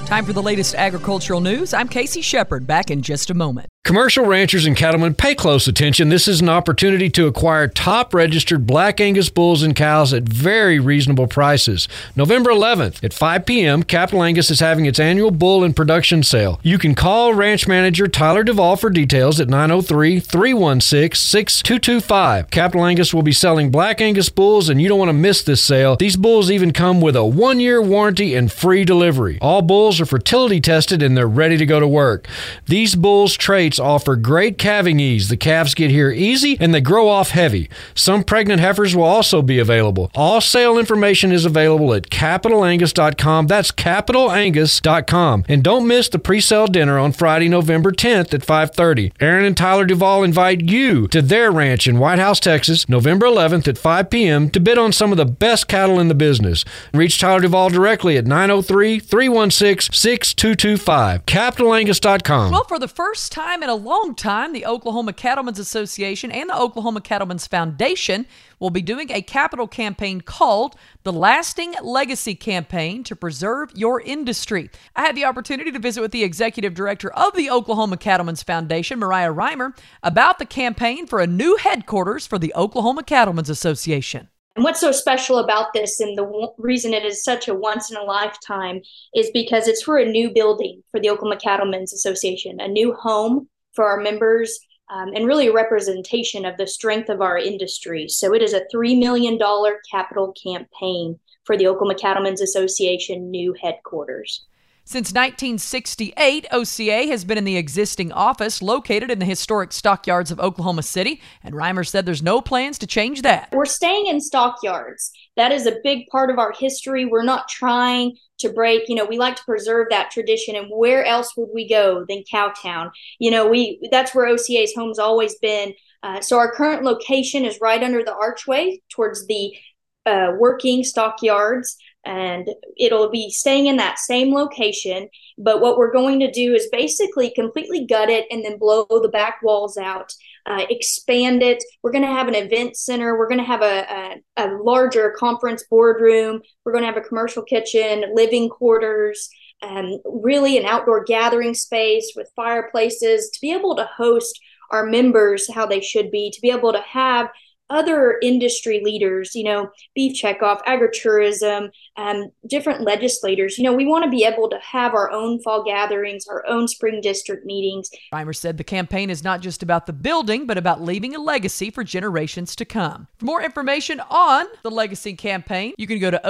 Time for the latest agricultural news. I'm Casey Shepard, back in just a moment. Commercial ranchers and cattlemen, pay close attention. This is an opportunity to acquire top-registered Black Angus bulls and cows at very reasonable prices. November 11th at 5 p.m., Capital Angus is having its annual bull and production sale. You can call ranch manager Tyler Duvall for details at 903-316-6225. Capital Angus will be selling Black Angus bulls, and you don't want to miss this sale. These bulls even come with a 1-year warranty and free delivery. All bulls are fertility tested, and they're ready to go to work. These bulls' traits offer great calving ease. The calves get here easy and they grow off heavy. Some pregnant heifers will also be available. All sale information is available at capitalangus.com. That's capitalangus.com. And don't miss the pre-sale dinner on Friday, November 10th at 5:30. Aaron and Tyler Duvall invite you to their ranch in White House, Texas, November 11th at 5 p.m. to bid on some of the best cattle in the business. Reach Tyler Duvall directly at 903-316-6225. capitalangus.com. Well, for the first time in a long time, the Oklahoma Cattlemen's Association and the Oklahoma Cattlemen's Foundation will be doing a capital campaign called the Lasting Legacy Campaign to Preserve Your Industry. I had the opportunity to visit with the executive director of the Oklahoma Cattlemen's Foundation, Mariah Reimer, about the campaign for a new headquarters for the Oklahoma Cattlemen's Association. And what's so special about this, and the reason it is such a once-in-a-lifetime, is because it's for a new building for the Oklahoma Cattlemen's Association, a new home for our members, and really a representation of the strength of our industry. So it is a $3 million capital campaign for the Oklahoma Cattlemen's Association new headquarters. Since 1968, OCA has been in the existing office located in the historic stockyards of Oklahoma City, and Reimer said there's no plans to change that. We're staying in stockyards. That is a big part of our history. We're not trying to break, we like to preserve that tradition. And where else would we go than Cowtown? That's where OCA's home's always been. So our current location is right under the archway towards the working stockyards. And it'll be staying in that same location. But what we're going to do is basically completely gut it and then blow the back walls out, expand it. We're going to have an event center. We're going to have a larger conference boardroom. We're going to have a commercial kitchen, living quarters, really an outdoor gathering space with fireplaces to be able to host our members how they should be, to be able to have other industry leaders, Beef Checkoff, agritourism, different legislators. We want to be able to have our own fall gatherings, our own spring district meetings. Reimer said the campaign is not just about the building, but about leaving a legacy for generations to come. For more information on the Legacy Campaign, you can go to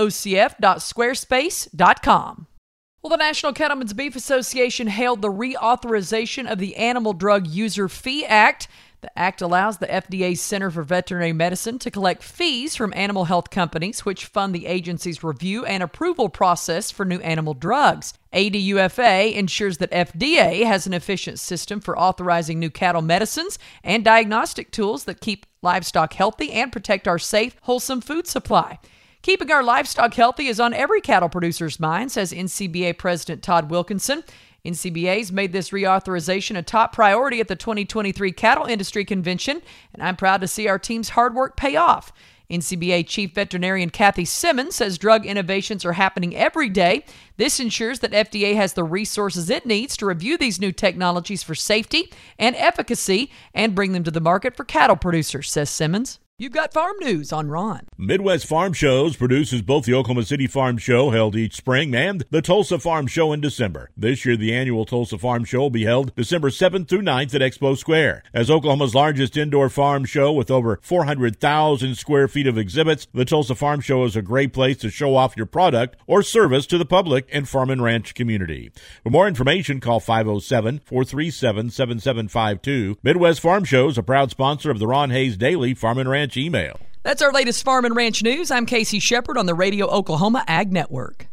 ocf.squarespace.com. Well, the National Cattlemen's Beef Association hailed the reauthorization of the Animal Drug User Fee Act. The act allows the FDA's Center for Veterinary Medicine to collect fees from animal health companies, which fund the agency's review and approval process for new animal drugs. ADUFA ensures that FDA has an efficient system for authorizing new cattle medicines and diagnostic tools that keep livestock healthy and protect our safe, wholesome food supply. Keeping our livestock healthy is on every cattle producer's mind, says NCBA President Todd Wilkinson. NCBA's made this reauthorization a top priority at the 2023 Cattle Industry Convention, and I'm proud to see our team's hard work pay off. NCBA Chief Veterinarian Kathy Simmons says drug innovations are happening every day. This ensures that FDA has the resources it needs to review these new technologies for safety and efficacy and bring them to the market for cattle producers, says Simmons. You've got farm news on Ron. Midwest Farm Shows produces both the Oklahoma City Farm Show, held each spring, and the Tulsa Farm Show in December. This year, the annual Tulsa Farm Show will be held December 7th through 9th at Expo Square. As Oklahoma's largest indoor farm show with over 400,000 square feet of exhibits, the Tulsa Farm Show is a great place to show off your product or service to the public and farm and ranch community. For more information, call 507-437-7752. Midwest Farm Show is a proud sponsor of the Ron Hayes Daily Farm and Ranch email. That's our latest Farm and Ranch news. I'm Casey Shepard on the Radio Oklahoma Ag Network.